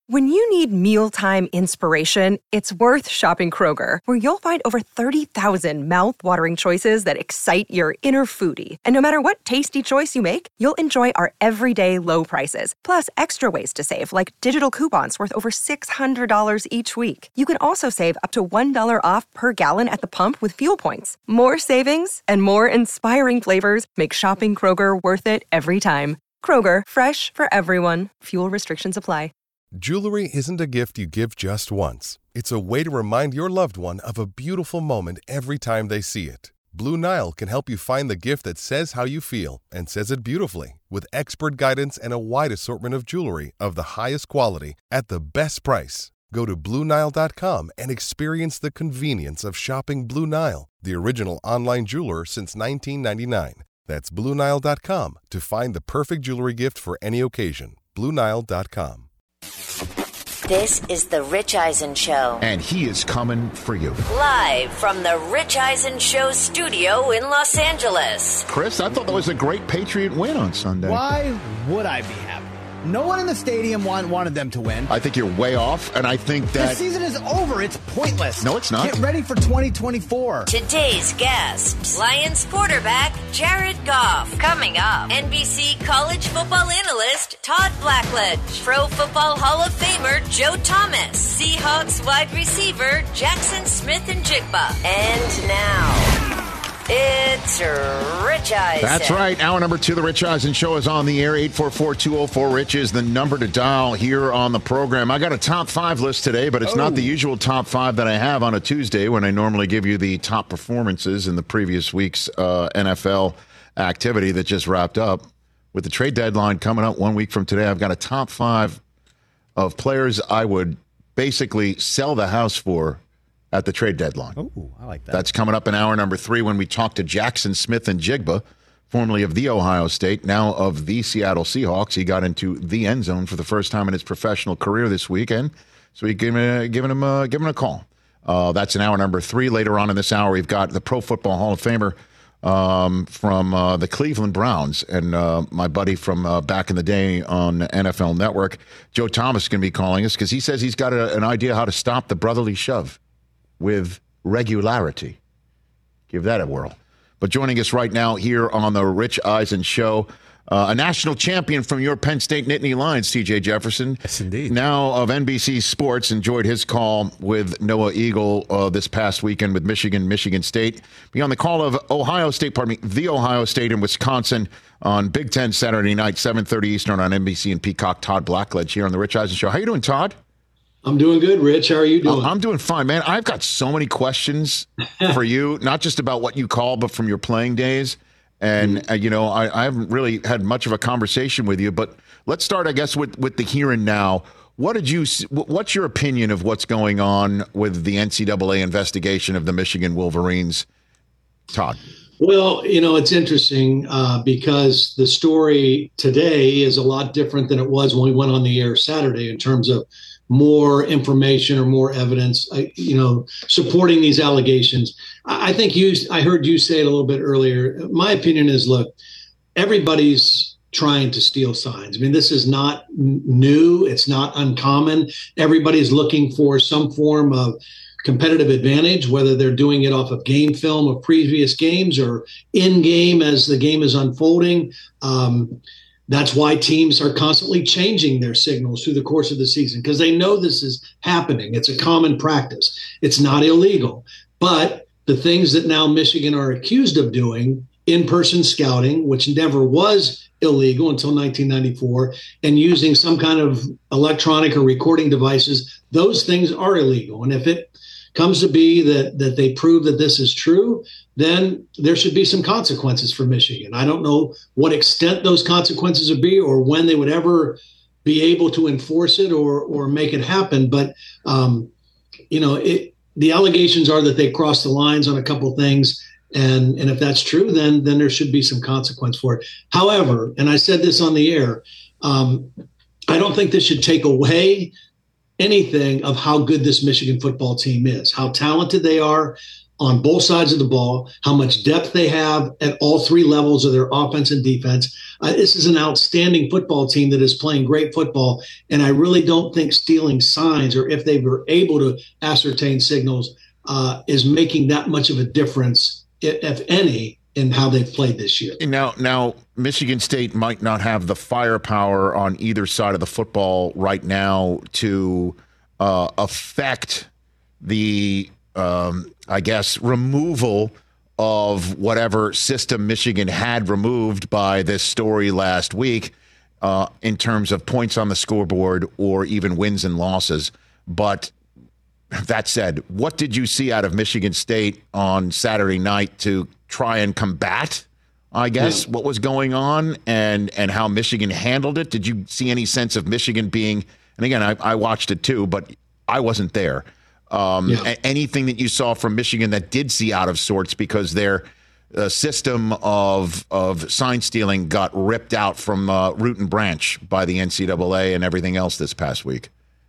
When you need mealtime inspiration, it's worth shopping Kroger, where you'll find over 30,000 mouth-watering choices that excite your inner foodie. And no matter what tasty choice you make, you'll enjoy our everyday low prices, plus extra ways to save, like digital coupons worth over $600 each week. You can also save up to $1 off per gallon at the pump with fuel points. More savings and more inspiring flavors make shopping Kroger worth it every time. Kroger, fresh for everyone. Fuel restrictions apply. Jewelry isn't a gift you give just once. It's a way to remind your loved one of a beautiful moment every time they see it. Blue Nile can help you find the gift that says how you feel and says it beautifully, with expert guidance and a wide assortment of jewelry of the highest quality at the best price. Go to BlueNile.com and experience the convenience of shopping Blue Nile, the original online jeweler since 1999. That's BlueNile.com to find the perfect jewelry gift for any occasion. BlueNile.com. This is The Rich Eisen Show. And he is coming for you. Live from The Rich Eisen Show studio in Los Angeles. Chris, I thought that was a great Patriot win on Sunday. Why would I be happy? No one in the stadium wanted them to win. I think you're way off, and I think that... The season is over. It's pointless. No, it's not. Get ready for 2024. Today's guest, Lions quarterback Jared Goff. Coming up, NBC college football analyst Todd Blackledge. Pro Football Hall of Famer Joe Thomas. Seahawks wide receiver Jackson Smith-Njigba. And now... it's Rich Eisen. That's right. Hour number 2 of the Rich Eisen Show is on the air. 844-204-RICH is the number to dial here on the program. I got a top 5 list today, but it's not the usual top 5 that I have on a Tuesday when I normally give you the top performances in the previous week's NFL activity that just wrapped up. With the trade deadline coming up 1 week from today, I've got a top 5 of players I would basically sell the house for at the trade deadline. Oh, I like that. That's coming up in hour number 3 when we talk to Jackson Smith-Njigba, formerly of the Ohio State, now of the Seattle Seahawks. He got into the end zone for the first time in his professional career this weekend, so we giving him a call. That's in hour number 3. Later on in this hour, we've got the Pro Football Hall of Famer from the Cleveland Browns and my buddy from back in the day on NFL Network, Joe Thomas, is going to be calling us because he says he's got an idea how to stop the brotherly shove with regularity. Give that a whirl. But joining us right now here on the Rich Eisen Show, a national champion from your Penn State Nittany Lions, TJ Jefferson. Yes, indeed. Now of NBC Sports, enjoyed his call with Noah Eagle this past weekend with Michigan State. Be on the call of the Ohio State and Wisconsin on Big Ten Saturday night, 7:30 Eastern on NBC and Peacock. Todd Blackledge here on the Rich Eisen Show. How you doing, Todd? I'm doing good, Rich. How are you doing? I'm doing fine, man. I've got so many questions for you, not just about what you call, but from your playing days. And, I haven't really had much of a conversation with you, but let's start, I guess, with the here and now. What's your opinion of what's going on with the NCAA investigation of the Michigan Wolverines, Todd? Well, it's interesting because the story today is a lot different than it was when we went on the air Saturday in terms of more information or more evidence, supporting these allegations. I think I heard you say it a little bit earlier. My opinion is, look, everybody's trying to steal signs. I mean, this is not new. It's not uncommon. Everybody's looking for some form of competitive advantage, whether they're doing it off of game film of previous games or in game as the game is unfolding. That's why teams are constantly changing their signals through the course of the season because they know this is happening. It's a common practice. It's not illegal. But the things that now Michigan are accused of doing, in-person scouting, which never was illegal until 1994, and using some kind of electronic or recording devices, those things are illegal. And if it comes to be that they prove that this is true, then there should be some consequences for Michigan. I don't know what extent those consequences would be or when they would ever be able to enforce it or make it happen. But, the allegations are that they crossed the lines on a couple of things. And if that's true, then there should be some consequence for it. However, and I said this on the air, I don't think this should take away anything of how good this Michigan football team is, how talented they are. on both sides of the ball, how much depth they have at all three levels of their offense and defense. This is an outstanding football team that is playing great football. And I really don't think stealing signs, or if they were able to ascertain signals, is making that much of a difference, if any, in how they've played this year. Now, Michigan State might not have the firepower on either side of the football right now to affect the removal of whatever system Michigan had removed by this story last week in terms of points on the scoreboard or even wins and losses. But that said, what did you see out of Michigan State on Saturday night to try and combat, what was going on and how Michigan handled it? Did you see any sense of Michigan being, and again, I watched it too, but I wasn't there. Anything that you saw from Michigan that did see out of sorts because their system of sign stealing got ripped out from root and branch by the NCAA and everything else this past week?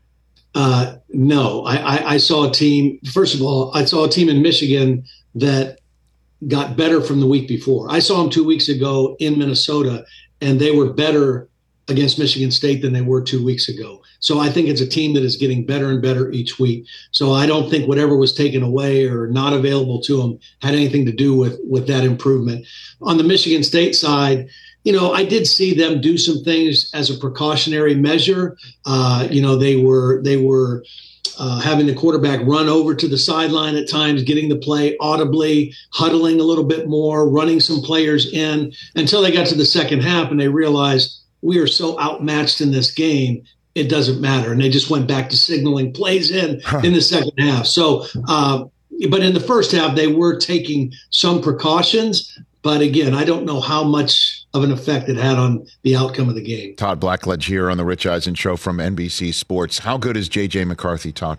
No, I saw a team. First of all, I saw a team in Michigan that got better from the week before. I saw them 2 weeks ago in Minnesota, and they were better against Michigan State than they were 2 weeks ago. So I think it's a team that is getting better and better each week. So I don't think whatever was taken away or not available to them had anything to do with that improvement. On the Michigan State side, I did see them do some things as a precautionary measure. They were having the quarterback run over to the sideline at times, getting the play audibly, huddling a little bit more, running some players in until they got to the second half and they realized we are so outmatched in this game, it doesn't matter. And they just went back to signaling plays in the second half. So, but in the first half, they were taking some precautions. But again, I don't know how much of an effect it had on the outcome of the game. Todd Blackledge here on the Rich Eisen Show from NBC Sports. How good is J.J. McCarthy, Todd?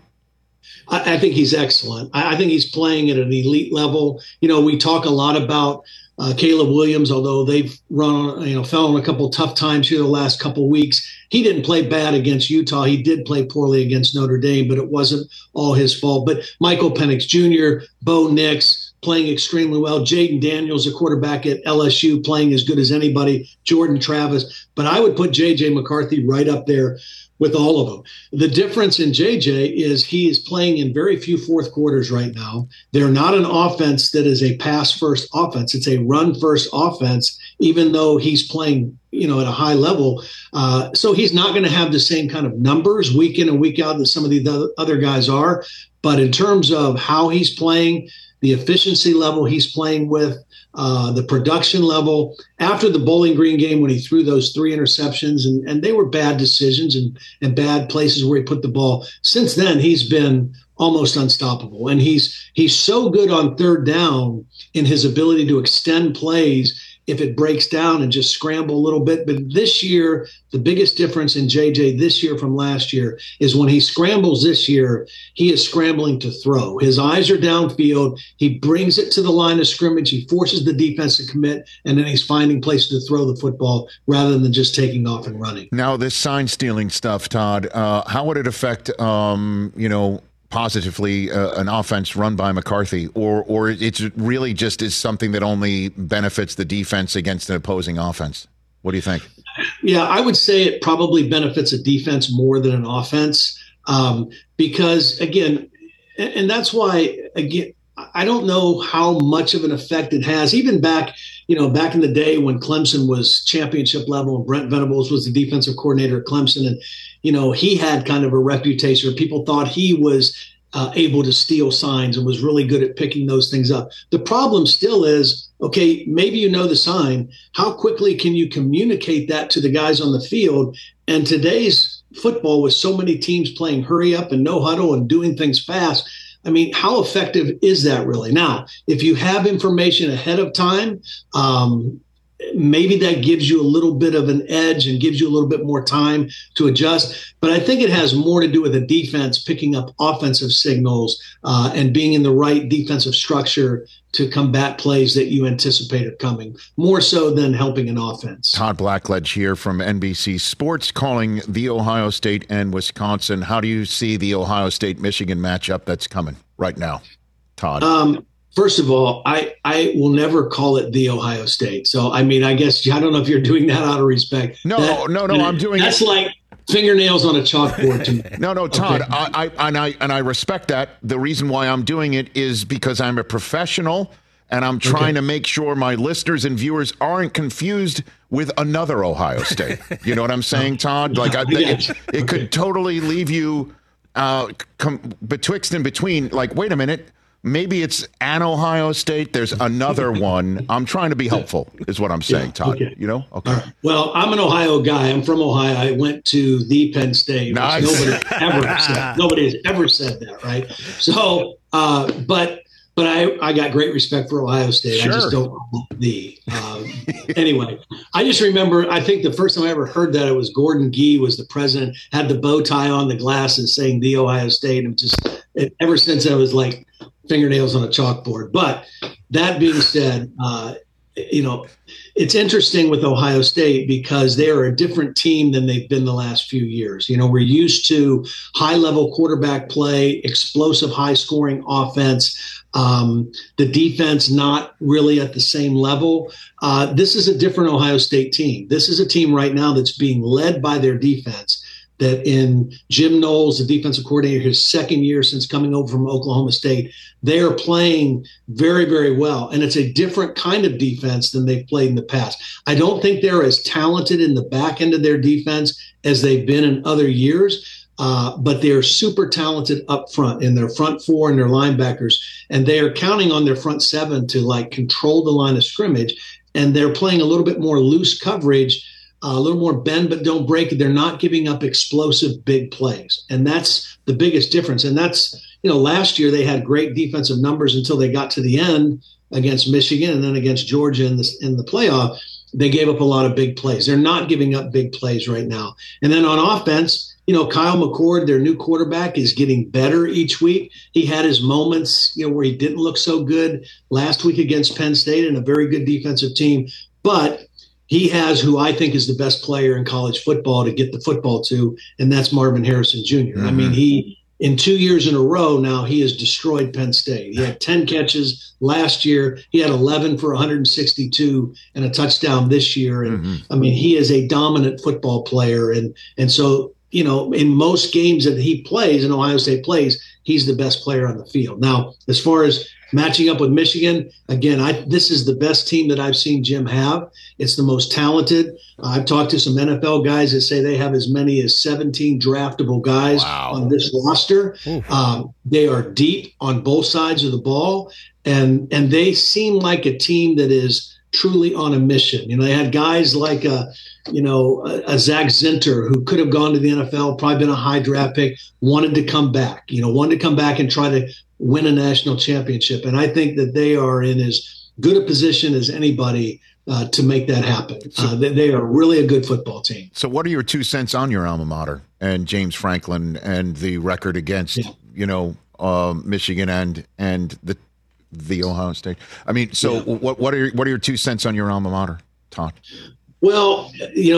I think he's excellent. I think he's playing at an elite level. We talk a lot about Caleb Williams, although they've fell on a couple tough times here the last couple weeks. He didn't play bad against Utah. He did play poorly against Notre Dame, but it wasn't all his fault. But Michael Penix Jr., Bo Nix, playing extremely well. Jaden Daniels, a quarterback at LSU, playing as good as anybody. Jordan Travis. But I would put J.J. McCarthy right up there with all of them. The difference in J.J. is he is playing in very few fourth quarters right now. They're not an offense that is a pass-first offense. It's a run-first offense, even though he's playing at a high level. So he's not going to have the same kind of numbers week in and week out that some of the other guys are. But in terms of how he's playing, the efficiency level he's playing with, the production level, after the Bowling Green game when he threw those 3 interceptions, and they were bad decisions and bad places where he put the ball. Since then, he's been almost unstoppable. And he's so good on third down in his ability to extend plays if it breaks down and just scramble a little bit. But this year, the biggest difference in JJ this year from last year is when he scrambles this year, he is scrambling to throw. His eyes are downfield. He brings it to the line of scrimmage. He forces the defense to commit, and then he's finding places to throw the football rather than just taking off and running. Now, this sign stealing stuff, Todd, how would it affect, positively an offense run by McCarthy, or it's really just is something that only benefits the defense against an opposing offense? What do you think? Yeah, I would say it probably benefits a defense more than an offense because, again, and that's why, again, I don't know how much of an effect it has. Even back in the day when Clemson was championship level and Brent Venables was the defensive coordinator at Clemson, and he had kind of a reputation where people thought he was able to steal signs and was really good at picking those things up. The problem still is, okay, maybe you know the sign. How quickly can you communicate that to the guys on the field? And today's football, with so many teams playing hurry up and no huddle and doing things fast, I mean, how effective is that really? Now, if you have information ahead of time, maybe that gives you a little bit of an edge and gives you a little bit more time to adjust. But I think it has more to do with the defense picking up offensive signals and being in the right defensive structure to combat plays that you anticipate are coming, more so than helping an offense. Todd Blackledge here from NBC Sports, calling the Ohio State and Wisconsin. How do you see the Ohio State-Michigan matchup that's coming right now, Todd? First of all, I will never call it the Ohio State. So, I mean, I guess I don't know if you're doing that out of respect. No, I'm doing that's like fingernails on a chalkboard to me. No, Todd, Okay. I respect that. The reason why I'm doing it is because I'm a professional and I'm trying to make sure my listeners and viewers aren't confused with another Ohio State. You know what I'm saying, Todd? Like it could totally leave you betwixt and between. Like, wait a minute. Maybe it's an Ohio State. There's another one. I'm trying to be helpful, is what I'm saying, Todd. Okay. You know? Okay. All right. Well, I'm an Ohio guy. I'm from Ohio. I went to the Penn State. Nice. Nobody has ever said that, right? So, but I got great respect for Ohio State. Sure. I just don't call it the. Anyway, I just remember, I think the first time I ever heard that, it was Gordon Gee was the president, had the bow tie on, the glasses saying the Ohio State. And ever since I was like, fingernails on a chalkboard. But that being said, it's interesting with Ohio State because they are a different team than they've been the last few years. You know, we're used to high-level quarterback play, explosive, high-scoring offense. The defense not really at the same level. This is a different Ohio State team. This is a team right now that's being led by their defense. That in Jim Knowles, the defensive coordinator, his second year since coming over from Oklahoma State, they are playing very, very well. And it's a different kind of defense than they've played in the past. I don't think they're as talented in the back end of their defense as they've been in other years, but they're super talented up front in their front four and their linebackers. And they are counting on their front seven to like control the line of scrimmage. And they're playing a little bit more loose coverage, a little more bend but don't break. They're not giving up explosive big plays. And that's the biggest difference. And that's, last year they had great defensive numbers until they got to the end against Michigan and then against Georgia in the playoff. They gave up a lot of big plays. They're not giving up big plays right now. And then on offense, Kyle McCord, their new quarterback, is getting better each week. He had his moments, where he didn't look so good last week against Penn State and a very good defensive team. But he has who I think is the best player in college football to get the football to, and that's Marvin Harrison Jr. Mm-hmm. I mean, in 2 years in a row now, he has destroyed Penn State. He had 10 catches last year. He had 11 for 162 and a touchdown this year. And I mean, he is a dominant football player. And so, in most games that he plays and Ohio State plays, he's the best player on the field. Now, as far as matching up with Michigan, again, this is the best team that I've seen Jim have. It's the most talented. I've talked to some NFL guys that say they have as many as 17 draftable guys on this roster. They are deep on both sides of the ball, and they seem like a team that is truly on a mission. They had guys like a Zach Zinter, who could have gone to the NFL, probably been a high draft pick, wanted to come back and try to win a national championship. And I think that they are in as good a position as anybody to make that happen. They are really a good football team. So what are your 2 cents on your alma mater and James Franklin and the record against, Michigan and the Ohio State? I mean, so what are your 2 cents on your alma mater, Todd? Well,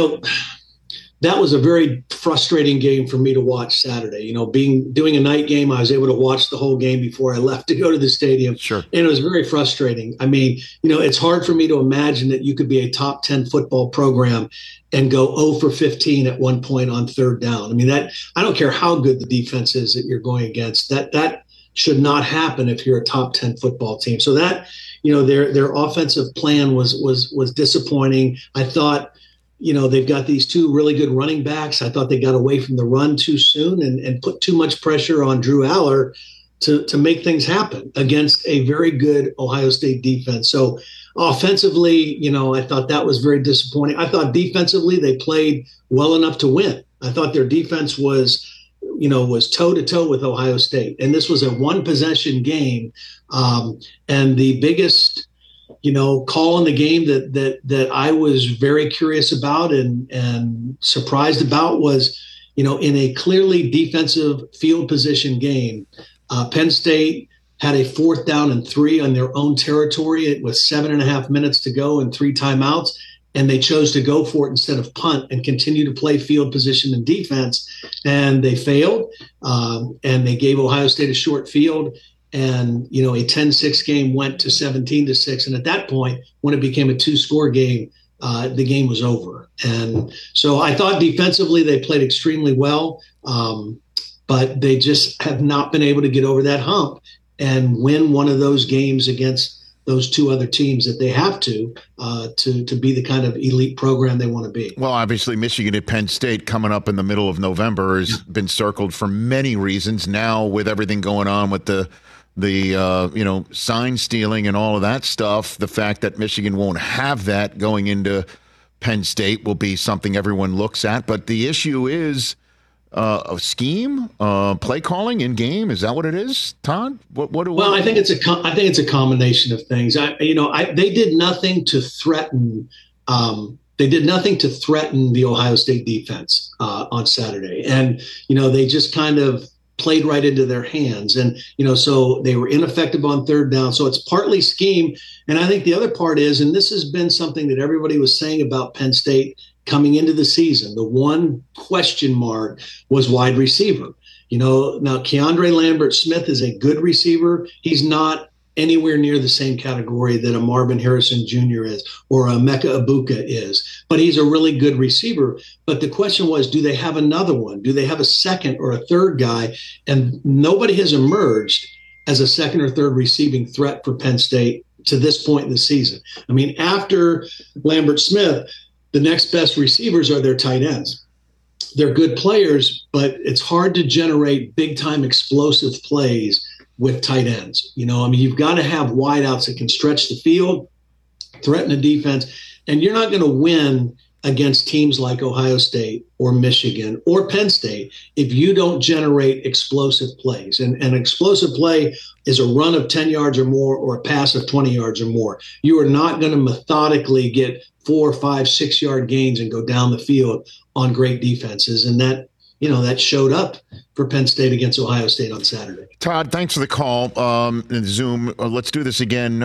that was a very frustrating game for me to watch Saturday. Doing a night game, I was able to watch the whole game before I left to go to the stadium. Sure. And it was very frustrating. I mean, it's hard for me to imagine that you could be a top 10 football program and go 0 for 15 at one point on third down. I mean, I don't care how good the defense is that you're going against. That should not happen if you're a top 10 football team. So that, their offensive plan was disappointing. I thought, they've got these 2 really good running backs. I thought they got away from the run too soon and put too much pressure on Drew Aller to make things happen against a very good Ohio State defense. So offensively, I thought that was very disappointing. I thought defensively they played well enough to win. I thought their defense was toe-to-toe with Ohio State. And this was a one-possession game. And the biggest call in the game that I was very curious about and surprised about was, in a clearly defensive field position game, Penn State had a 4th down and 3 on their own territory with 7.5 minutes to go and 3 timeouts. And they chose to go for it instead of punt and continue to play field position and defense. And they failed, and they gave Ohio State a short field. and a 10-6 game went to 17-6, and at that point, when it became a 2-score game, the game was over. And so I thought defensively they played extremely well, but they just have not been able to get over that hump and win one of those games against those two other teams that they have to be the kind of elite program they want to be. Well, obviously, Michigan at Penn State coming up in the middle of November has been circled for many reasons. Now, with everything going on with the sign stealing and all of that stuff, the fact that Michigan won't have that going into Penn State will be something everyone looks at. But the issue is a scheme, play calling in game. Is that what it is, Todd? Well, I think it's a combination of things. They did nothing to threaten. They did nothing to threaten the Ohio State defense on Saturday, and they just kind of played right into their hands, and so they were ineffective on third down. So it's partly scheme, and I think the other part is, and this has been something that everybody was saying about Penn State coming into the season, the one question mark was wide receiver. Now Keandre Lambert-Smith is a good receiver. He's not anywhere near the same category that a Marvin Harrison Jr. is or a Emeka Egbuka is, but he's a really good receiver. But the question was, do they have another one? Do they have a second or a third guy? And nobody has emerged as a second or third receiving threat for Penn State to this point in the season. I mean, after Lambert-Smith, the next best receivers are their tight ends. They're good players, but it's hard to generate big-time explosive plays with tight ends. You've got to have wideouts that can stretch the field, threaten the defense, and you're not going to win against teams like Ohio State or Michigan or Penn State if you don't generate explosive plays. And an explosive play is a run of 10 yards or more or a pass of 20 yards or more. You are not going to methodically get 4, 5, 6 yard gains and go down the field on great defenses. And that showed up for Penn State against Ohio State on Saturday. Todd, thanks for the call. Zoom, let's do this again.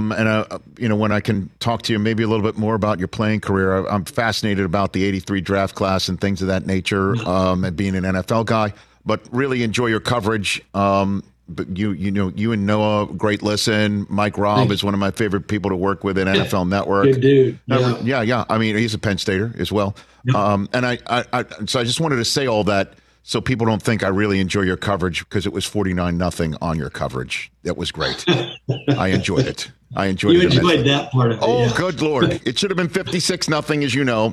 When I can talk to you maybe a little bit more about your playing career. I'm fascinated about the '83 draft class and things of that nature, and being an NFL guy. But really enjoy your coverage. But you and Noah, great listen. Mike Robb is one of my favorite people to work with at NFL Network. Good dude. Yeah. I mean, he's a Penn Stater as well. Yeah. So I just wanted to say all that so people don't think I really enjoy your coverage because it was 49-0 on your coverage. That was great. I enjoyed it. You enjoyed that part of it. Oh, good Lord. It should have been 56-0, as you know.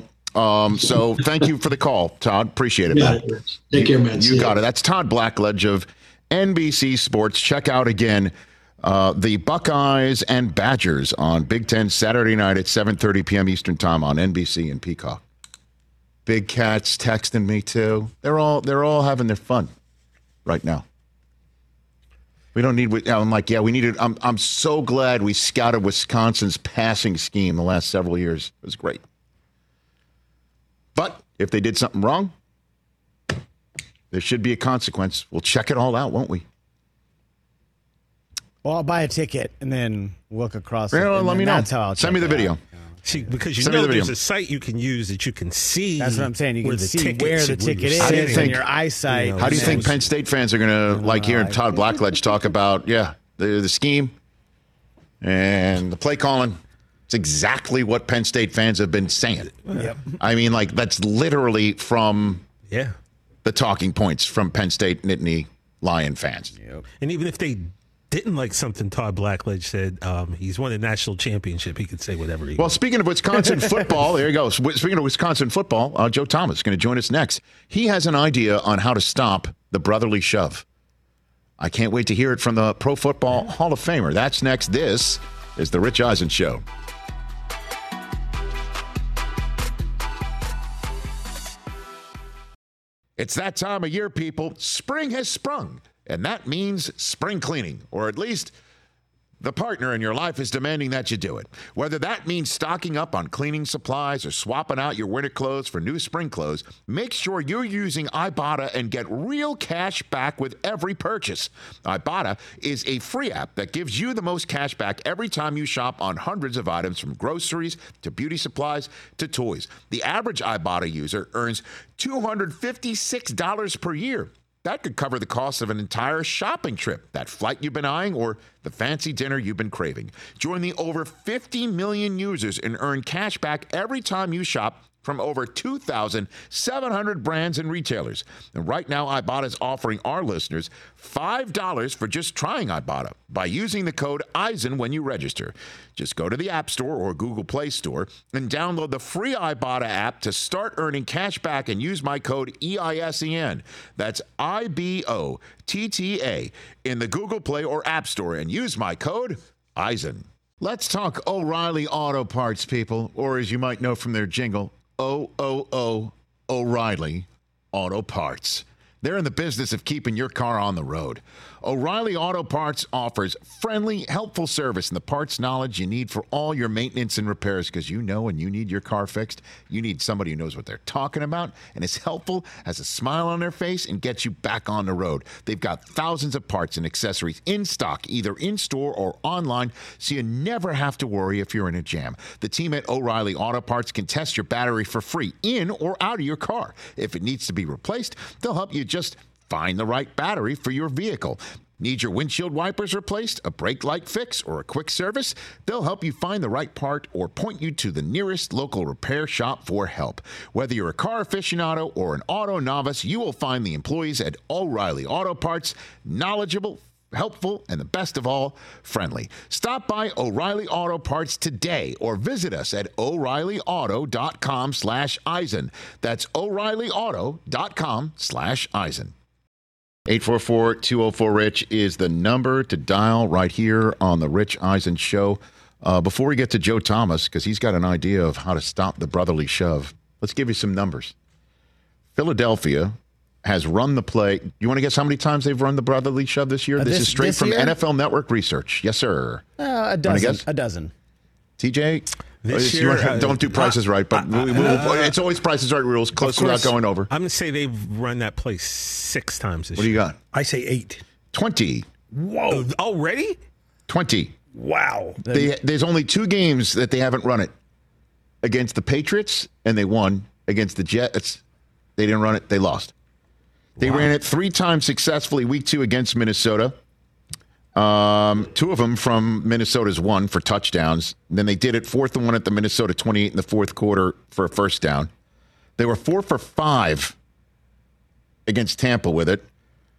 So thank you for the call, Todd. Appreciate it, man. Take care, man. You got it. That's Todd Blackledge of NBC Sports. Check out again the Buckeyes and Badgers on Big Ten Saturday night at 7:30 p.m. Eastern Time on NBC and Peacock. Big Cat's texting me too. They're all having their fun right now. We don't need. I'm like, yeah, we needed. I'm so glad we scouted Wisconsin's passing scheme the last several years. It was great. But if they did something wrong, there should be a consequence. We'll check it all out, won't we? Well, I'll buy a ticket and then look across. Let me know. Send me the video. See, because there's a site you can use that you can see. That's what I'm saying. You can see where the ticket is in your eyesight. How do you think Penn State fans are going to like hearing Todd Blackledge talk about, the scheme and the play calling? It's exactly what Penn State fans have been saying. Yep. I mean, that's literally from the talking points from Penn State Nittany Lion fans. Yep. And even if they didn't like something Todd Blackledge said, he's won a national championship. He could say whatever he wants. Speaking of Wisconsin football, there you go. Speaking of Wisconsin football, Joe Thomas is going to join us next. He has an idea on how to stop the brotherly shove. I can't wait to hear it from the Pro Football Hall of Famer. That's next. This is The Rich Eisen Show. It's that time of year, people. Spring has sprung, and that means spring cleaning, or at least the partner in your life is demanding that you do it. Whether that means stocking up on cleaning supplies or swapping out your winter clothes for new spring clothes, make sure you're using Ibotta and get real cash back with every purchase. Ibotta is a free app that gives you the most cash back every time you shop on hundreds of items, from groceries to beauty supplies to toys. The average Ibotta user earns $256 per year. That could cover the cost of an entire shopping trip, that flight you've been eyeing, or the fancy dinner you've been craving. Join the over 50 million users and earn cash back every time you shop from over 2,700 brands and retailers. And right now, Ibotta is offering our listeners $5 for just trying Ibotta by using the code EISEN when you register. Just go to the App Store or Google Play Store and download the free Ibotta app to start earning cash back and use my code EISEN. That's IBOTTA in the Google Play or App Store and use my code EISEN. Let's talk O'Reilly Auto Parts, people, or as you might know from their jingle, O'Reilly Auto Parts. They're in the business of keeping your car on the road. O'Reilly Auto Parts offers friendly, helpful service and the parts knowledge you need for all your maintenance and repairs, because you know when you need your car fixed, you need somebody who knows what they're talking about and is helpful, has a smile on their face, and gets you back on the road. They've got thousands of parts and accessories in stock, either in-store or online, so you never have to worry if you're in a jam. The team at O'Reilly Auto Parts can test your battery for free in or out of your car. If it needs to be replaced, they'll help you just find the right battery for your vehicle. Need your windshield wipers replaced, a brake light fix, or a quick service? They'll help you find the right part or point you to the nearest local repair shop for help. Whether you're a car aficionado or an auto novice, you will find the employees at O'Reilly Auto Parts knowledgeable, helpful, and the best of all, friendly. Stop by O'Reilly Auto Parts today or visit us at O'ReillyAuto.com/Eisen. That's O'ReillyAuto.com/Eisen. 844-204-RICH is the number to dial right here on the Rich Eisen Show. Before we get to Joe Thomas, because he's got an idea of how to stop the brotherly shove, let's give you some numbers. Philadelphia has run the play. You want to guess how many times they've run the brotherly shove this year? This is straight from year? NFL Network research. Yes, sir. A dozen. TJ? This year, don't do Prices Right, but it's always Prices Right rules, close without going over. I'm going to say they've run that play 6 times this year. What do you got? I say 8. 20. Whoa. Already? 20. Wow. There's only 2 games that they haven't run it. Against the Patriots, and they won. Against the Jets, they didn't run it. They lost. They ran it 3 times successfully week 2 against Minnesota. 2 of them from Minnesota's 1 for touchdowns. And then they did it 4th and 1 at the Minnesota 28 in the 4th quarter for a first down. They were 4 for 5 against Tampa with it.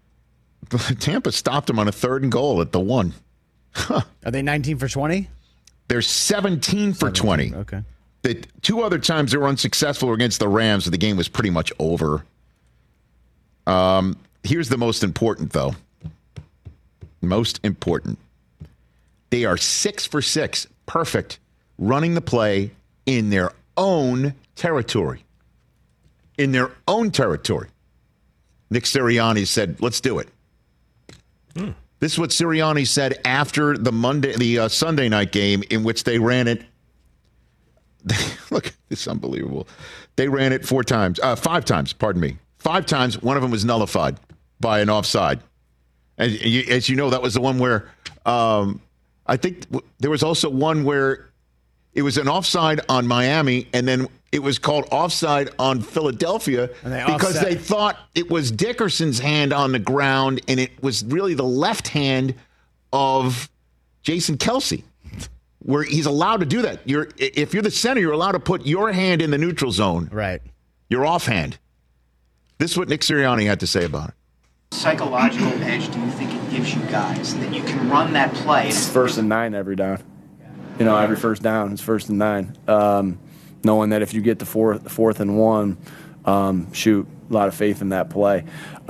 Tampa stopped them on a 3rd and goal at the 1. Are they 19 for 20? They're 17 for 20. Okay. The 2 other times they were unsuccessful against the Rams, so the game was pretty much over. Here's the most important, though. Most important. They are 6 for 6, perfect, running the play in their own territory. In their own territory. Nick Sirianni said, let's do it. This is what Sirianni said after the Sunday night game in which they ran it. Look, it's unbelievable. They ran it 5 times, pardon me. 5 times, one of them was nullified by an offside. And as you know, that was the one where I think there was also one where it was an offside on Miami, and then it was called offside on Philadelphia because they thought it was Dickerson's hand on the ground, and it was really the left hand of Jason Kelce, where he's allowed to do that. If you're the center, you're allowed to put your hand in the neutral zone. Right. Your offhand. This is what Nick Sirianni had to say about it. Psychological edge do you think it gives you guys that you can run that play? It's 1st and 9 every down. Every first down is 1st and 9. Knowing that if you get to 4th and 1, shoot, a lot of faith in that play.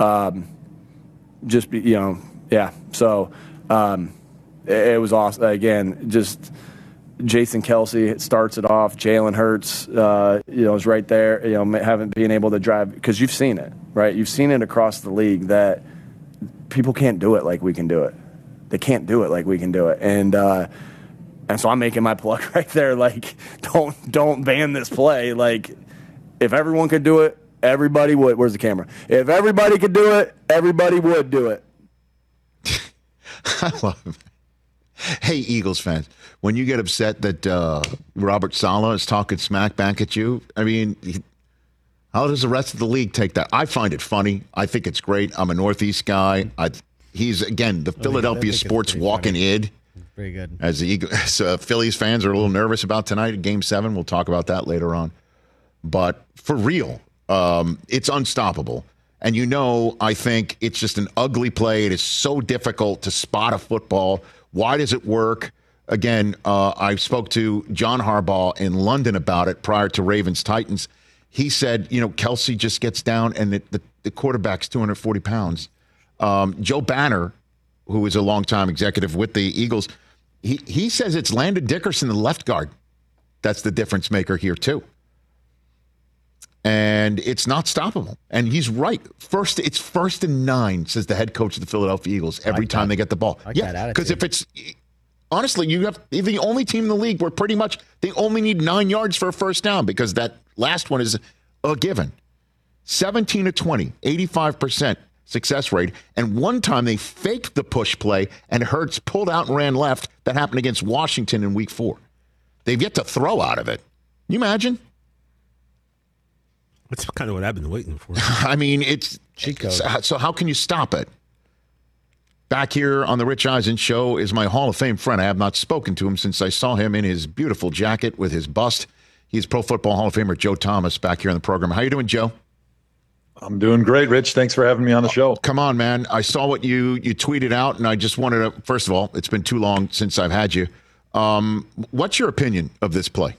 So it was awesome. Again, just Jason Kelce starts it off. Jalen Hurts, is right there. Haven't been able to drive because you've seen it, right? You've seen it across the league that people can't do it like we can do it. They can't do it like we can do it, and so I'm making my plug right there. Like, don't ban this play. Like, if everyone could do it, everybody would. Where's the camera? If everybody could do it, everybody would do it. I love it. Hey, Eagles fans, when you get upset that Robert Saleh is talking smack back at you, I mean, How does the rest of the league take that? I find it funny. I think it's great. I'm a Northeast guy. He's, again, the Philadelphia sports walking id. Pretty good. As Phillies fans are a little nervous about tonight in Game 7. We'll talk about that later on. But for real, it's unstoppable. And I think it's just an ugly play. It is so difficult to spot a football. Why does it work? Again, I spoke to John Harbaugh in London about it prior to Ravens-Titans. He said, Kelsey just gets down and the quarterback's 240 pounds. Joe Banner, who is a longtime executive with the Eagles, he says it's Landon Dickerson, the left guard. That's the difference maker here, too. And it's not stoppable. And he's right. It's 1st and 9, says the head coach of the Philadelphia Eagles, every time they get the ball. Because if it's honestly, you're the only team in the league where pretty much they only need 9 yards for a first down because that last one is a given. 17 to 20, 85% success rate. And one time they faked the push play and Hurts pulled out and ran left. That happened against Washington in week 4. They've yet to throw out of it. Can you imagine? That's kind of what I've been waiting for. I mean, it's cheat code. So how can you stop it? Back here on the Rich Eisen Show is my Hall of Fame friend. I have not spoken to him since I saw him in his beautiful jacket with his bust. He's Pro Football Hall of Famer Joe Thomas back here on the program. How you doing, Joe? I'm doing great, Rich. Thanks for having me on the show. Come on, man. I saw what you tweeted out, and I just wanted to, first of all, it's been too long since I've had you. What's your opinion of this play?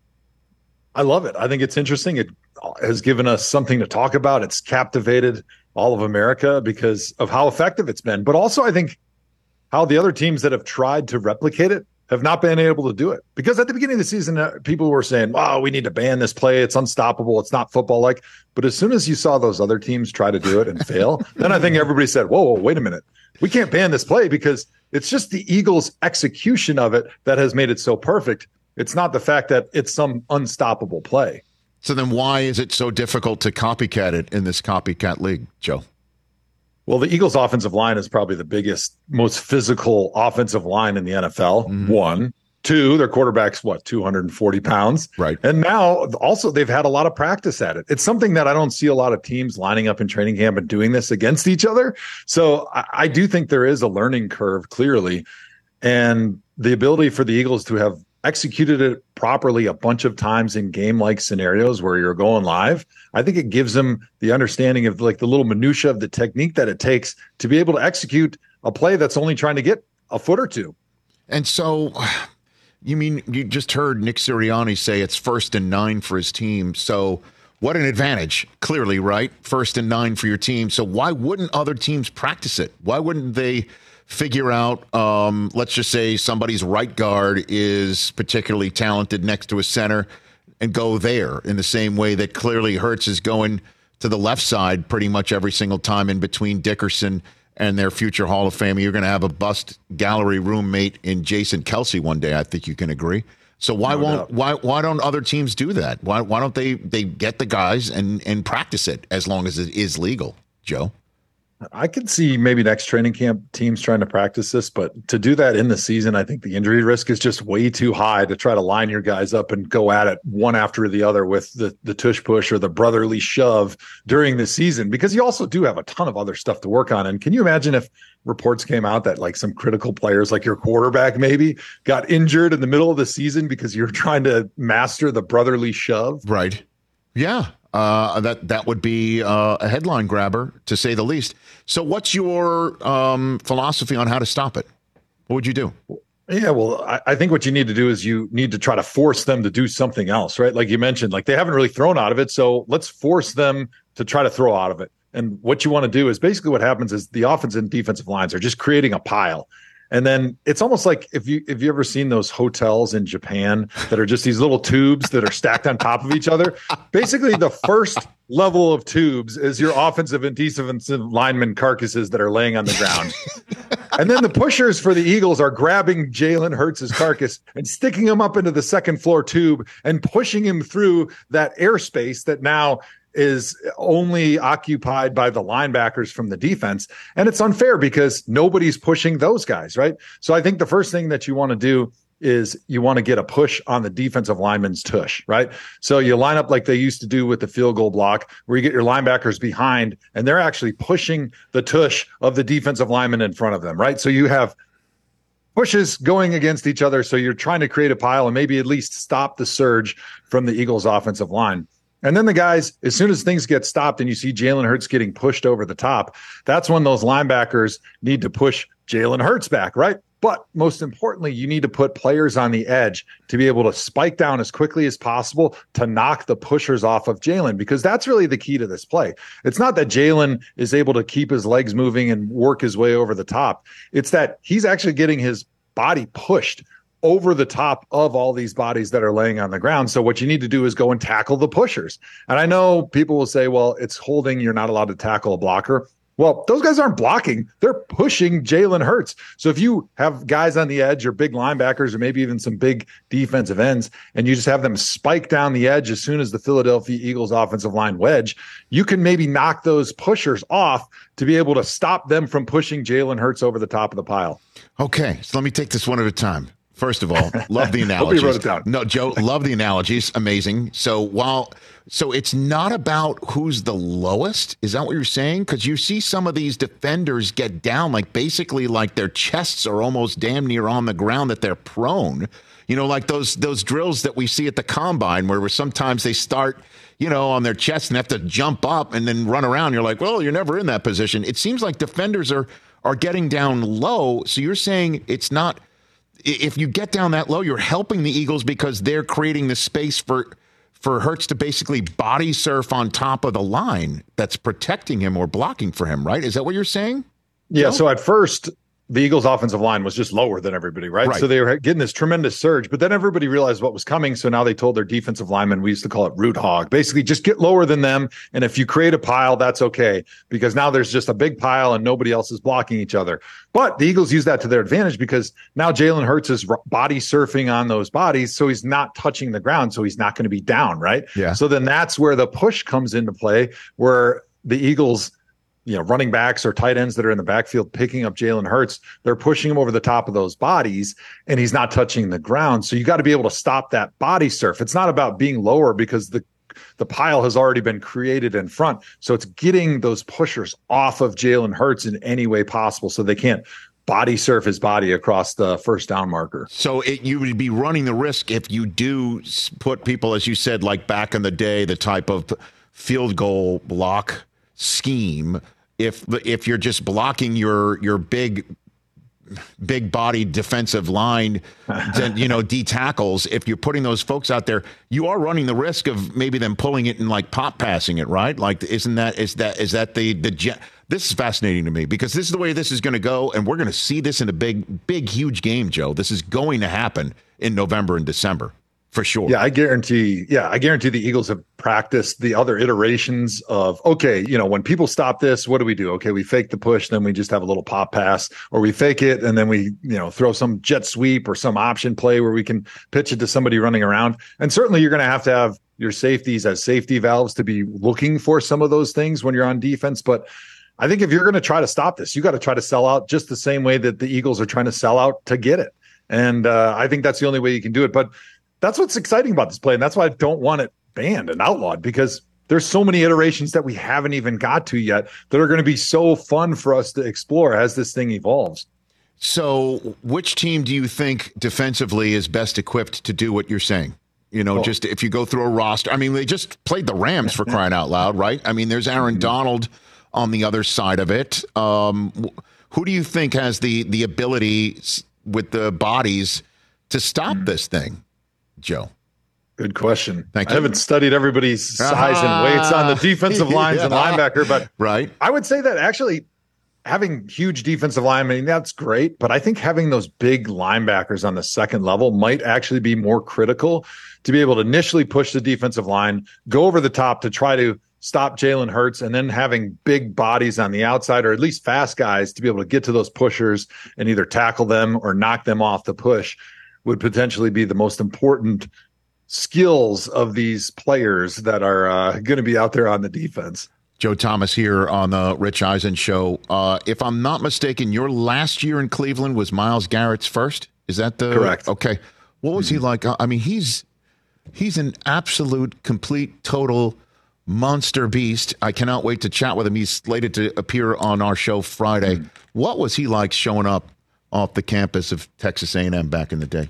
I love it. I think it's interesting. It has given us something to talk about. It's captivated all of America because of how effective it's been. But also, I think how the other teams that have tried to replicate it have not been able to do it. Because at the beginning of the season, people were saying, oh, we need to ban this play. It's unstoppable. It's not football-like. But as soon as you saw those other teams try to do it and fail, then I think everybody said, whoa, wait a minute. We can't ban this play because it's just the Eagles' execution of it that has made it so perfect. It's not the fact that it's some unstoppable play. So then why is it so difficult to copycat it in this copycat league, Joe? Well, the Eagles' offensive line is probably the biggest, most physical offensive line in the NFL. Mm-hmm. 1. 2, their quarterback's, 240 pounds? Right. And now, also, they've had a lot of practice at it. It's something that I don't see a lot of teams lining up in training camp and doing this against each other. So I do think there is a learning curve, clearly. And the ability for the Eagles to have executed it properly a bunch of times in game-like scenarios where you're going live, I think it gives them the understanding of the little minutia of the technique that it takes to be able to execute a play that's only trying to get a foot or two. And so, you mean you just heard Nick Sirianni say it's 1st and 9 for his team. So what an advantage, clearly, right? 1st and 9 for your team. So why wouldn't other teams practice it? Why wouldn't they figure out, let's just say somebody's right guard is particularly talented next to a center and go there in the same way that clearly Hurts is going to the left side pretty much every single time in between Dickerson and their future Hall of Famer. You're going to have a bust gallery roommate in Jason Kelsey one day. I think you can agree. So why don't other teams do that? Why don't they get the guys and practice it as long as it is legal, Joe? I could see maybe next training camp teams trying to practice this, but to do that in the season, I think the injury risk is just way too high to try to line your guys up and go at it one after the other with the tush push or the brotherly shove during the season, because you also do have a ton of other stuff to work on. And can you imagine if reports came out that some critical players, like your quarterback maybe, got injured in the middle of the season because you're trying to master the brotherly shove? Right. Yeah. That would be a headline grabber, to say the least. So what's your philosophy on how to stop it? What would you do? Yeah, well, I think what you need to do is you need to try to force them to do something else, right? Like you mentioned, they haven't really thrown out of it, so let's force them to try to throw out of it. And what you want to do is basically what happens is the offensive and defensive lines are just creating a pile. And then it's almost like if you ever seen those hotels in Japan that are just these little tubes that are stacked on top of each other. Basically, the first level of tubes is your offensive and defensive lineman carcasses that are laying on the ground. And then the pushers for the Eagles are grabbing Jalen Hurts' carcass and sticking him up into the second floor tube and pushing him through that airspace that now is only occupied by the linebackers from the defense. And it's unfair because nobody's pushing those guys, right? So I think the first thing that you want to do is you want to get a push on the defensive lineman's tush, right? So you line up like they used to do with the field goal block, where you get your linebackers behind, and they're actually pushing the tush of the defensive lineman in front of them, right? So you have pushes going against each other. So you're trying to create a pile and maybe at least stop the surge from the Eagles offensive line. And then the guys, as soon as things get stopped and you see Jalen Hurts getting pushed over the top, that's when those linebackers need to push Jalen Hurts back, right? But most importantly, you need to put players on the edge to be able to spike down as quickly as possible to knock the pushers off of Jalen, because that's really the key to this play. It's not that Jalen is able to keep his legs moving and work his way over the top. It's that he's actually getting his body pushed over the top of all these bodies that are laying on the ground. So what you need to do is go and tackle the pushers. And I know people will say, well, it's holding. You're not allowed to tackle a blocker. Well, those guys aren't blocking. They're pushing Jalen Hurts. So if you have guys on the edge or big linebackers or maybe even some big defensive ends, and you just have them spike down the edge as soon as the Philadelphia Eagles offensive line wedge, you can maybe knock those pushers off to be able to stop them from pushing Jalen Hurts over the top of the pile. Okay, so let me take this one at a time. First of all, love the analogies. Hope you wrote it down. No, Joe, love the analogies. Amazing. So it's not about who's the lowest. Is that what you're saying? Because you see some of these defenders get down, like basically like their chests are almost damn near on the ground, that they're prone. You know, like those drills that we see at the combine where sometimes they start, you know, on their chest and have to jump up and then run around. You're like, well, you're never in that position. It seems like defenders are getting down low. So you're saying it's not. If you get down that low, you're helping the Eagles because they're creating the space for Hurts to basically body surf on top of the line that's protecting him or blocking for him, right? Is that what you're saying? Yeah, Joe? so at first, the Eagles offensive line was just lower than everybody, right? So they were getting this tremendous surge, but then everybody realized what was coming. So now they told their defensive linemen, we used to call it root hog, basically just get lower than them. And if you create a pile, that's okay, because now there's just a big pile and nobody else is blocking each other. But the Eagles use that to their advantage because now Jalen Hurts is body surfing on those bodies. So he's not touching the ground. So he's not going to be down, right? Yeah. So then that's where the push comes into play, where the Eagles, you know, running backs or tight ends that are in the backfield picking up Jalen Hurts, they're pushing him over the top of those bodies and he's not touching the ground. So you got to be able to stop that body surf. It's not about being lower because the pile has already been created in front. So it's getting those pushers off of Jalen Hurts in any way possible so they can't body surf his body across the first down marker. So you would be running the risk if you do put people, as you said, like back in the day, the type of field goal block scheme. If you're just blocking your big body defensive line, you know, D tackles, if you're putting those folks out there, you are running the risk of maybe them pulling it and like pop passing it, right? Like, is that the this is fascinating to me because this is the way this is going to go. And we're going to see this in a big, huge game, Joe. This is going to happen in November and December. For sure. I guarantee the Eagles have practiced the other iterations of, okay, you know, when people stop this, what do we do? Okay, we fake the push, then we just have a little pop pass, or we fake it and then we, you know, throw some jet sweep or some option play where we can pitch it to somebody running around. And certainly you're going to have your safeties as safety valves to be looking for some of those things when you're on defense. But I think if you're going to try to stop this, you got to try to sell out just the same way that the Eagles are trying to sell out to get it. And I think that's the only way you can do it. But that's what's exciting about this play, and that's why I don't want it banned and outlawed, because there's so many iterations that we haven't even got to yet that are going to be so fun for us to explore as this thing evolves. So which team do you think defensively is best equipped to do what you're saying? You know, just if you go through a roster, I mean, they just played the Rams for crying out loud, right? I mean, there's Aaron Donald on the other side of it. Who do you think has the ability with the bodies to stop this thing? Joe. Good question. Thank you. I haven't studied everybody's size and weights on the defensive lines and linebacker, but I would say that actually having huge defensive linemen, that's great, but I think having those big linebackers on the second level might actually be more critical to be able to initially push the defensive line, go over the top to try to stop Jalen Hurts, and then having big bodies on the outside, or at least fast guys to be able to get to those pushers and either tackle them or knock them off the push would potentially be the most important skills of these players that are going to be out there on the defense. Joe Thomas here on the Rich Eisen Show. If I'm not mistaken, your last year in Cleveland was Myles Garrett's first? Is that the correct? Okay. What was he like? I mean, he's an absolute, complete, total monster beast. I cannot wait to chat with him. He's slated to appear on our show Friday. What was he like showing up off the campus of Texas A&M back in the day?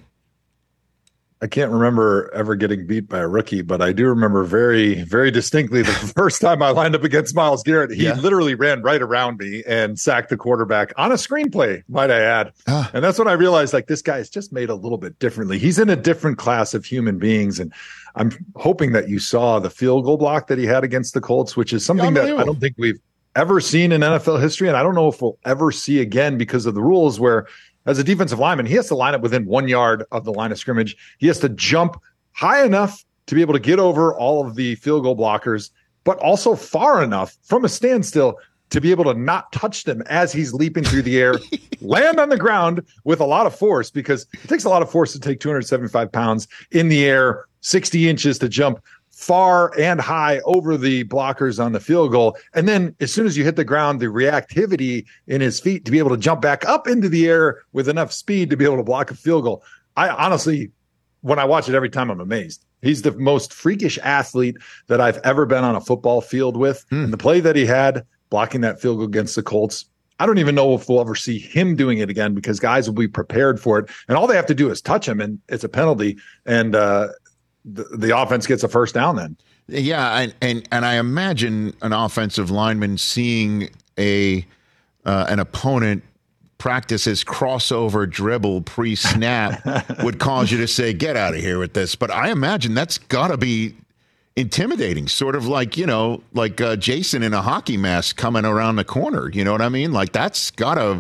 I can't remember ever getting beat by a rookie, but I do remember very, very distinctly the first time I lined up against Myles Garrett. He literally ran right around me and sacked the quarterback on a screenplay, might I add. And that's when I realized, like, this guy is just made a little bit differently. He's in a different class of human beings. And I'm hoping that you saw the field goal block that he had against the Colts, which is something that I don't think we've ever seen in NFL history. And I don't know if we'll ever see again because of the rules where, as a defensive lineman, he has to line up within 1 yard of the line of scrimmage. He has to jump high enough to be able to get over all of the field goal blockers, but also far enough from a standstill to be able to not touch them as he's leaping through the air, land on the ground with a lot of force, because it takes a lot of force to take 275 pounds in the air, 60 inches to jump far and high over the blockers on the field goal. And then as soon as you hit the ground, the reactivity in his feet to be able to jump back up into the air with enough speed to be able to block a field goal. I honestly, when I watch it every time, I'm amazed. He's the most freakish athlete that I've ever been on a football field with. And the play that he had blocking that field goal against the Colts, I don't even know if we'll ever see him doing it again, because guys will be prepared for it. And all they have to do is touch him, and it's a penalty. And, the offense gets a first down then. Yeah, and I imagine an offensive lineman seeing an opponent practice his crossover dribble pre-snap would cause you to say, get out of here with this. But I imagine that's got to be intimidating, sort of like, like Jason in a hockey mask coming around the corner. You know what I mean? Like, that's got to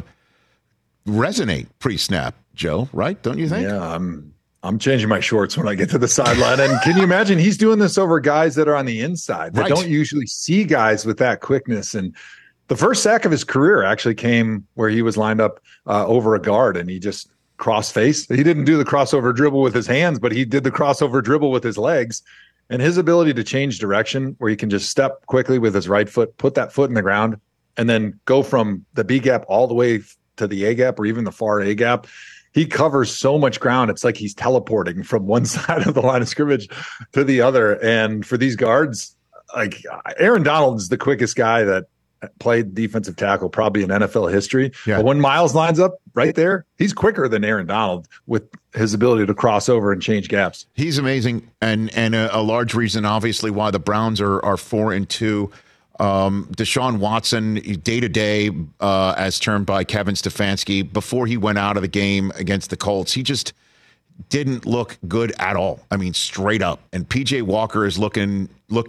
resonate pre-snap, Joe, right? Don't you think? Yeah, I'm changing my shorts when I get to the sideline. And can you imagine he's doing this over guys that are on the inside that don't usually see guys with that quickness? And the first sack of his career actually came where he was lined up over a guard, and he just cross-faced. He didn't do the crossover dribble with his hands, but he did the crossover dribble with his legs. And his ability to change direction, where he can just step quickly with his right foot, put that foot in the ground, and then go from the B gap all the way to the A gap or even the far A gap. He covers so much ground. It's like he's teleporting from one side of the line of scrimmage to the other. And for these guards, like Aaron Donald is the quickest guy that played defensive tackle probably in NFL history. Yeah. But when Myles lines up right there, he's quicker than Aaron Donald with his ability to cross over and change gaps. He's amazing. And a large reason, obviously, why the Browns are 4-2. Deshaun Watson, day-to-day, as termed by Kevin Stefanski, before he went out of the game against the Colts, he just didn't look good at all. I mean, straight up. And P.J. Walker is looking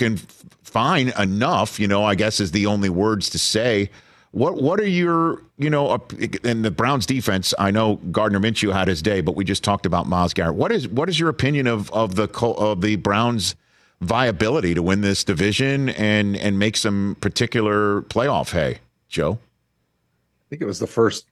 fine enough, I guess is the only words to say. What are your, in the Browns defense, I know Gardner Minshew had his day, but we just talked about Myles Garrett. What is your opinion of the Browns' viability to win this division and make some particular playoff hay, Joe? I think it was the first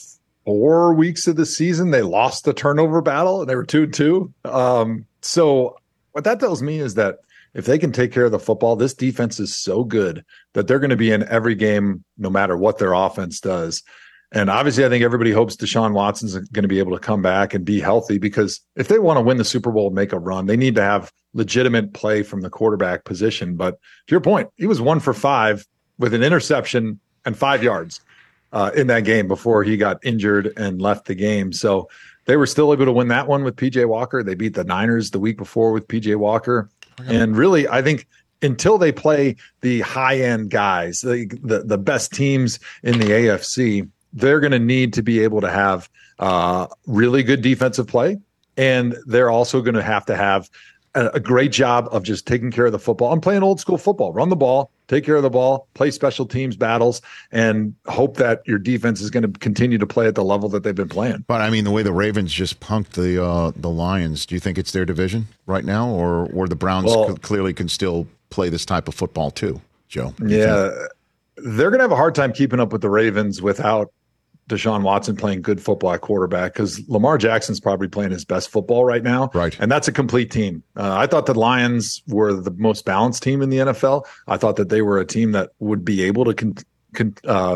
4 weeks of the season they lost the turnover battle, and they were 2-2. So what that tells me is that if they can take care of the football, this defense is so good that they're going to be in every game no matter what their offense does. And obviously, I think everybody hopes Deshaun Watson's going to be able to come back and be healthy, because if they want to win the Super Bowl and make a run, they need to have legitimate play from the quarterback position. But to your point, he was 1 for 5 with an interception and 5 yards in that game before he got injured and left the game. So they were still able to win that one with P.J. Walker. They beat the Niners the week before with P.J. Walker. And really, I think until they play the high-end guys, the best teams in the AFC, they're going to need to be able to have really good defensive play. And they're also going to have a great job of just taking care of the football and playing old school football. Run the ball, take care of the ball, play special teams battles, and hope that your defense is going to continue to play at the level that they've been playing. But I mean, the way the Ravens just punked the Lions, do you think it's their division right now, or the Browns clearly can still play this type of football too, Joe? Yeah, they're going to have a hard time keeping up with the Ravens without Deshaun Watson playing good football at quarterback, because Lamar Jackson's probably playing his best football right now. Right. And that's a complete team. I thought the Lions were the most balanced team in the NFL. I thought that they were a team that would be able to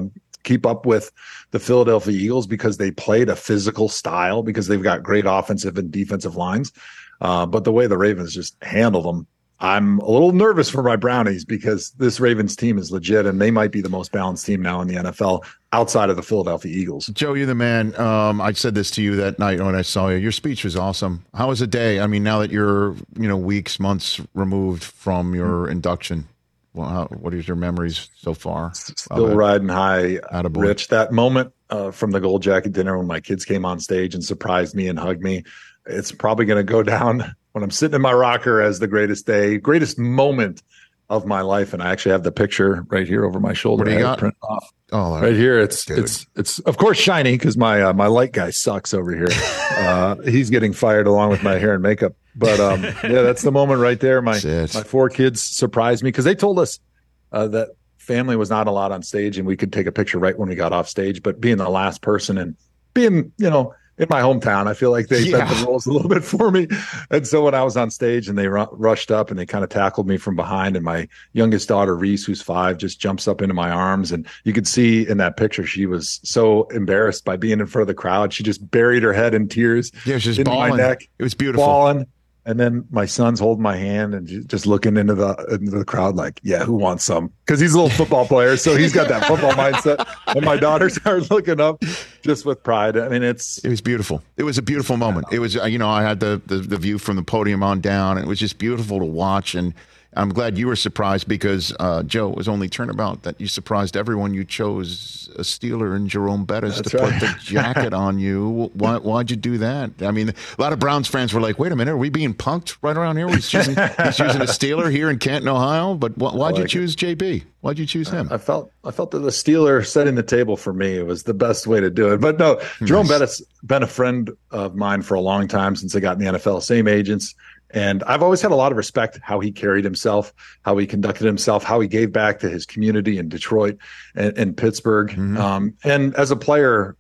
keep up with the Philadelphia Eagles because they played a physical style, because they've got great offensive and defensive lines. But the way the Ravens just handled them, I'm a little nervous for my Brownies, because this Ravens team is legit, and they might be the most balanced team now in the NFL outside of the Philadelphia Eagles. Joe, you're the man. I said this to you that night when I saw you. Your speech was awesome. How was the day? I mean, now that you're, weeks, months removed from your induction, what is your memories so far? Still riding high, Rich. That moment from the Gold Jacket dinner when my kids came on stage and surprised me and hugged me, it's probably going to go down when I'm sitting in my rocker as the greatest moment of my life. And I actually have the picture right here over my shoulder. What do you got? Print off. Oh, right here. It's of course shiny, because my light guy sucks over here. He's getting fired along with my hair and makeup. But yeah, that's the moment right there. My 4 kids surprised me, because they told us that family was not allowed on stage, and we could take a picture right when we got off stage. But being the last person and being, in my hometown, I feel like they bent the rules a little bit for me. And so when I was on stage and they rushed up and they kind of tackled me from behind, and my youngest daughter, Reese, who's 5, just jumps up into my arms. And you could see in that picture, she was so embarrassed by being in front of the crowd. She just buried her head in tears. Yeah, she's into bawling. my neck. It was beautiful. Bawling. And then my son's holding my hand and just looking into the crowd like, yeah, who wants some? Because he's a little football player, so he's got that football mindset. And my daughter started looking up just with pride. I mean, it was beautiful. It was a beautiful moment. It was, I had the view from the podium on down. And it was just beautiful to watch. And I'm glad you were surprised, because, Joe, it was only turnabout that you surprised everyone. You chose a Steeler and Jerome Bettis to put the jacket on you. Why'd you do that? I mean, a lot of Browns fans were like, wait a minute, are we being punked right around here? He's choosing a Steeler here in Canton, Ohio. But why'd you choose JB? Why'd you choose him? I felt that the Steeler setting the table for me was the best way to do it. But no, Jerome Bettis been a friend of mine for a long time, since I got in the NFL, same agents. And I've always had a lot of respect how he carried himself, how he conducted himself, how he gave back to his community in Detroit and Pittsburgh. Mm-hmm. And as a player,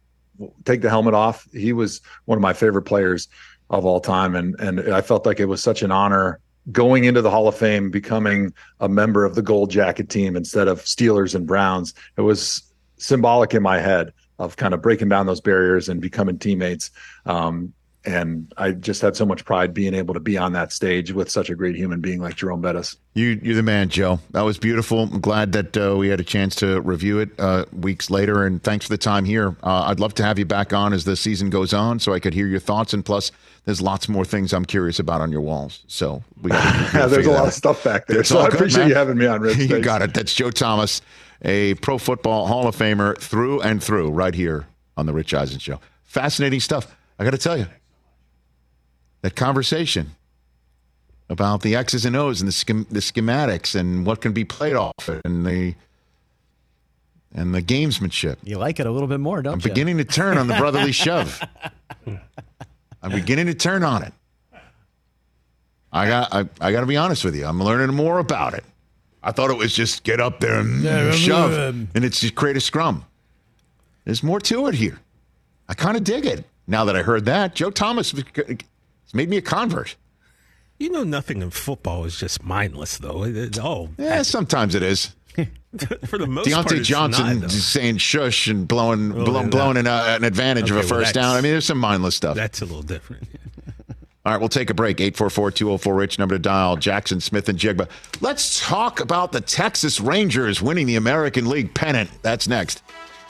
take the helmet off, he was one of my favorite players of all time. And I felt like it was such an honor going into the Hall of Fame, becoming a member of the Gold Jacket team instead of Steelers and Browns. It was symbolic in my head of kind of breaking down those barriers and becoming teammates. And I just had so much pride being able to be on that stage with such a great human being like Jerome Bettis. You're the man, Joe. That was beautiful. I'm glad that we had a chance to review it weeks later. And thanks for the time here. I'd love to have you back on as the season goes on, so I could hear your thoughts. And plus, there's lots more things I'm curious about on your walls. So we there's a lot of stuff back there. So I appreciate you having me on, Rich. You got it. That's Joe Thomas, a Pro Football Hall of Famer through and through, right here on the Rich Eisen Show. Fascinating stuff. I got to tell you, that conversation about the X's and O's and the schematics and what can be played off it and the gamesmanship. You like it a little bit more, don't you? I'm beginning to turn on the brotherly shove. I'm beginning to turn on it. I got to be honest with you. I'm learning more about it. I thought it was just get up there and shove, and it's just create a scrum. There's more to it here. I kind of dig it. Now that I heard that, Joe Thomas it's made me a convert. Nothing in football is just mindless, though. Sometimes it is. For the most part, Deontay Johnson saying shush and blowing an advantage of a first down. I mean, there's some mindless stuff. That's a little different. All right, we'll take a break. 844-204-RICH, number to dial. Jackson, Smith, and Jigba. Let's talk about the Texas Rangers winning the American League pennant. That's next.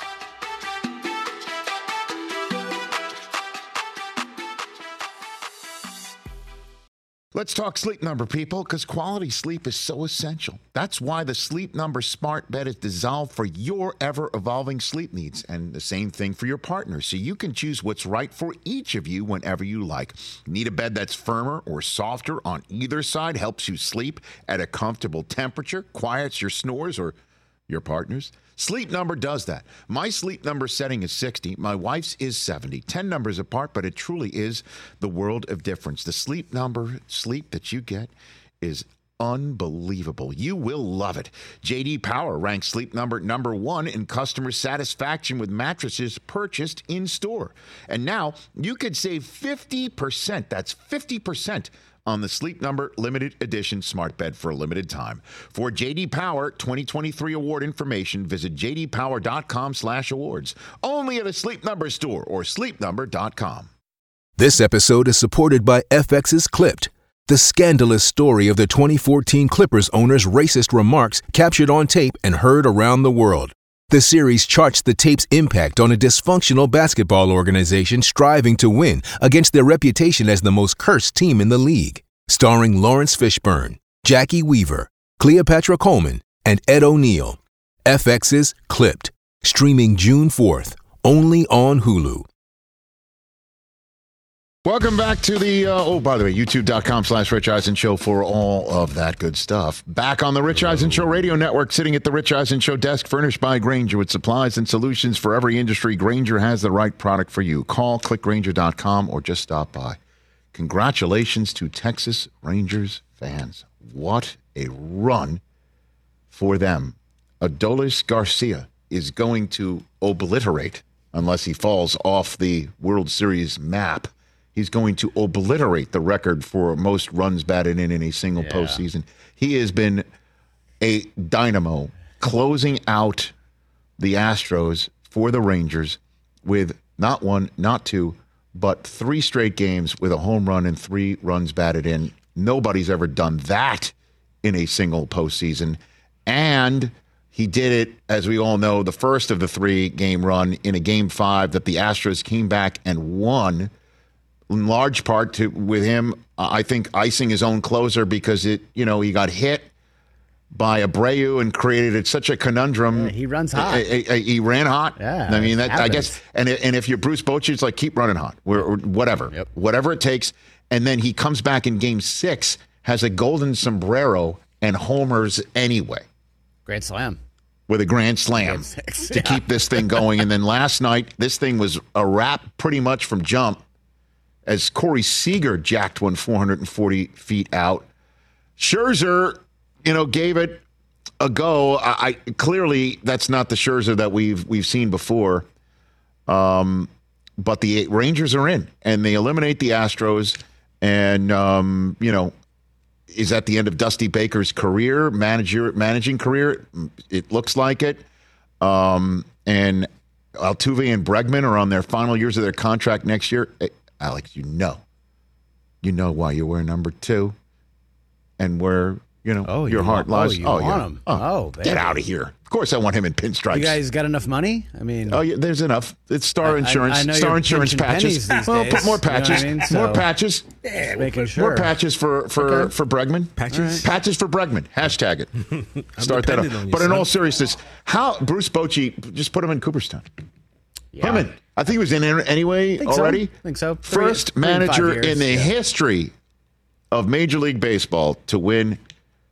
Let's talk Sleep Number, people, because quality sleep is so essential. That's why the Sleep Number Smart Bed is designed for your ever-evolving sleep needs, and the same thing for your partner, so you can choose what's right for each of you whenever you like. Need a bed that's firmer or softer on either side, helps you sleep at a comfortable temperature, quiets your snores or your partner's? Sleep Number does that. My Sleep Number setting is 60. My wife's is 70. 10 numbers apart, but it truly is the world of difference. The Sleep Number sleep that you get is unbelievable. You will love it. J.D. Power ranks Sleep Number number 1 in customer satisfaction with mattresses purchased in store. And now you could save 50%. That's 50% on the Sleep Number limited edition smart bed for a limited time. For J.D. Power 2023 award information, visit jdpower.com/awards. Only at a Sleep Number store or sleepnumber.com. This episode is supported by FX's Clipped, the scandalous story of the 2014 Clippers owner's racist remarks captured on tape and heard around the world. The series charts the tape's impact on a dysfunctional basketball organization striving to win against their reputation as the most cursed team in the league. Starring Lawrence Fishburne, Jackie Weaver, Cleopatra Coleman, and Ed O'Neill. FX's Clipped, streaming June 4th, only on Hulu. Welcome back to the, by the way, youtube.com/Rich Eisen Show for all of that good stuff. Back on the Rich Eisen Show radio network, sitting at the Rich Eisen Show desk, furnished by Grainger with supplies and solutions for every industry. Grainger has the right product for you. Call, click Grainger.com, or just stop by. Congratulations to Texas Rangers fans. What a run for them. Adolis Garcia is going to obliterate, unless he falls off the World Series map, he's going to obliterate the record for most runs batted in a single postseason. He has been a dynamo closing out the Astros for the Rangers with not one, not two, but 3 straight games with a home run and 3 runs batted in. Nobody's ever done that in a single postseason. And he did it, as we all know, the first of the 3-game run in a Game 5 that the Astros came back and won, in large part with him, I think, icing his own closer because he got hit by Abreu and created such a conundrum. Yeah, he runs hot. He ran hot. Yeah, I mean, I guess. And if you're Bruce Bochy, it's like, keep running hot, or whatever, whatever it takes. And then he comes back in Game 6, has a golden sombrero, and homers anyway. Grand slam. With a grand slam to keep this thing going. And then last night, this thing was a wrap pretty much from jump, as Corey Seager jacked one 440 feet out. Scherzer, gave it a go. I clearly that's not the Scherzer that we've seen before. But the Rangers are in, and they eliminate the Astros, and is at the end of Dusty Baker's career, managing career. It looks like it. And Altuve and Bregman are on their final years of their contract next year. Hey, Alex, you know why you wear number 2, and where your heart lies. You want him? Get out of here! Of course, I want him in pinstripes. You guys got enough money? I mean, yeah, there's enough. It's Star Insurance. I know Star Insurance patches. Well, put more patches. More patches. Yeah, making sure. More patches for Bregman. Patches. Right. Patches for Bregman. Hashtag it. Start that up. But in all seriousness, how Bruce Bochy just put him in Cooperstown? Yeah. Put him in. I think he was in there anyway already. I think so. First manager in the history of Major League Baseball to win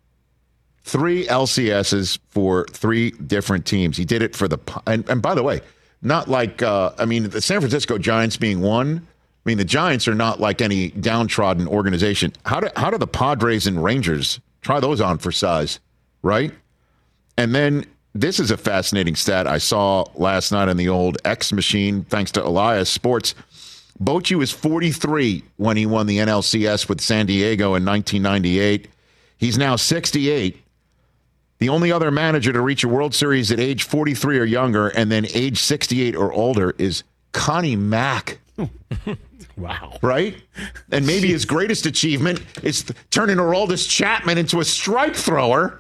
3 LCSs for 3 different teams. He did it for and by the way, not like the San Francisco Giants being one. I mean, the Giants are not like any downtrodden organization. How do the Padres and Rangers try those on for size, right? And then this is a fascinating stat I saw last night on the old X machine, thanks to Elias Sports. Bochy was 43 when he won the NLCS with San Diego in 1998. He's now 68. The only other manager to reach a World Series at age 43 or younger and then age 68 or older is Connie Mack. Wow. Right? And maybe his greatest achievement is turning Aroldis Chapman into a strike thrower.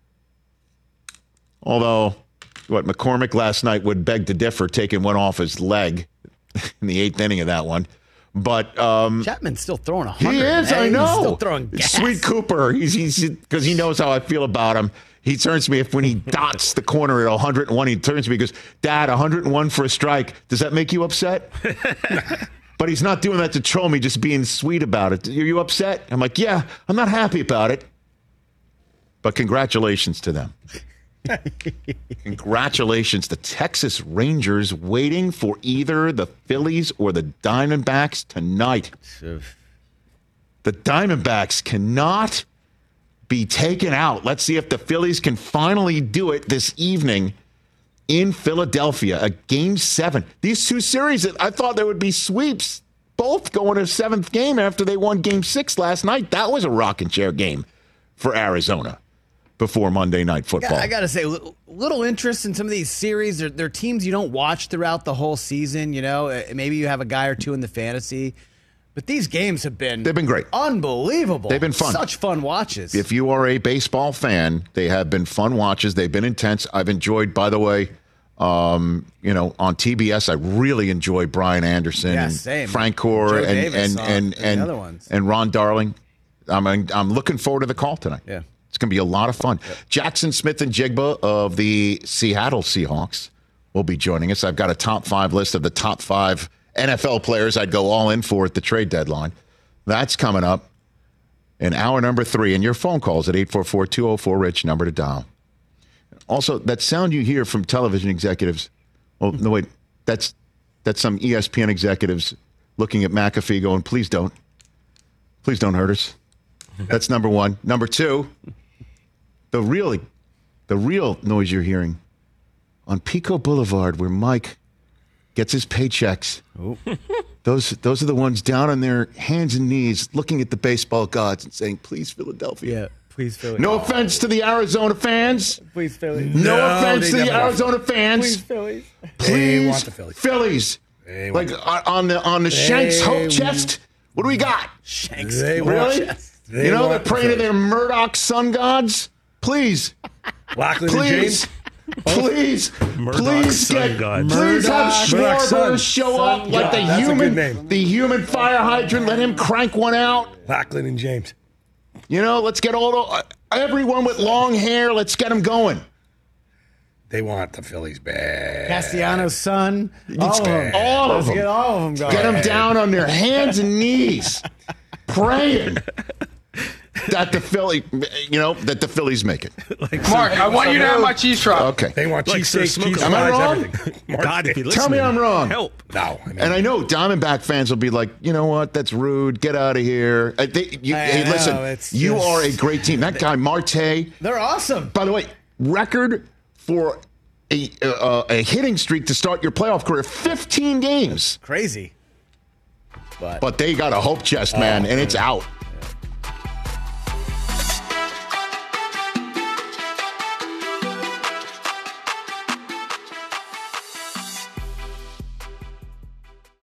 Although, McCormick last night would beg to differ, taking one off his leg in the 8th inning of that one. But Chapman's still throwing 100. He is, I know. He's still throwing gas. Sweet Cooper. He's because he knows how I feel about him. He turns to me when he dots the corner at 101. He turns to me and goes, "Dad, 101 for a strike. Does that make you upset?" But he's not doing that to troll me, just being sweet about it. Are you upset? I'm like, yeah, I'm not happy about it. But congratulations to them. Congratulations to Texas Rangers, waiting for either the Phillies or the Diamondbacks tonight. The Diamondbacks cannot be taken out. Let's see if the Phillies can finally do it this evening in Philadelphia, a Game 7. These 2 series, I thought there would be sweeps. both going to a 7th game after they won Game 6 last night. That was a rocking chair game for Arizona before Monday Night Football. I got to say, little interest in some of these series. They're teams you don't watch throughout the whole season. Maybe you have a guy or two in the fantasy. But these games they've been great. Unbelievable. They've been fun. Such fun watches. If you are a baseball fan, they have been fun watches. They've been intense. I've enjoyed, by the way, on TBS, I really enjoy Brian Anderson and Frank Gore and Ron Darling. I'm looking forward to the call tonight. Yeah. It's going to be a lot of fun. Yep. Jackson Smith-Njigba of the Seattle Seahawks will be joining us. I've got a top 5 list of the top 5 NFL players I'd go all in for at the trade deadline. That's coming up in hour number 3. And your phone calls at 844-204-RICH, number to dial. Also, that sound you hear from television executives, well, no, wait, that's some ESPN executives looking at McAfee going, please don't hurt us. That's number 1. Number 2, the real noise you're hearing on Pico Boulevard where Mike gets his paychecks. Oh. Those are the ones down on their hands and knees looking at the baseball gods and saying, please, Philadelphia. Yeah, please, Philly. No offense to the Arizona fans. Please, Philly. No offense to the Arizona fans. Please, Phillies. Please, they want the Phillies. Phillies. Like on the Shanks Hope chest. What do we got? Shanks. Really? They're praying to their Murdoch sun gods. Please. Lachlan and James. Please have Schwarber show up like the human fire hydrant. Let him crank one out. Lachlan and James. Let's get everyone with long hair. Let's get them going. They want the Phillies bad. Castellanos' son. All of them. Let's get all of them going. Get them down on their hands and knees, praying that the Phillies make it. Mark, I want you to have my cheese truck. Okay. They want cheesesteaks, cheese Am I wrong? God, if you tell me I'm wrong. Help. No. And I know Diamondback fans will be like, you know what? That's rude. Get out of here. Listen, you are a great team. That guy, Marte. They're awesome. By the way, record for a hitting streak to start your playoff career, 15 games. Crazy. But they got a hope chest, man, and it's out.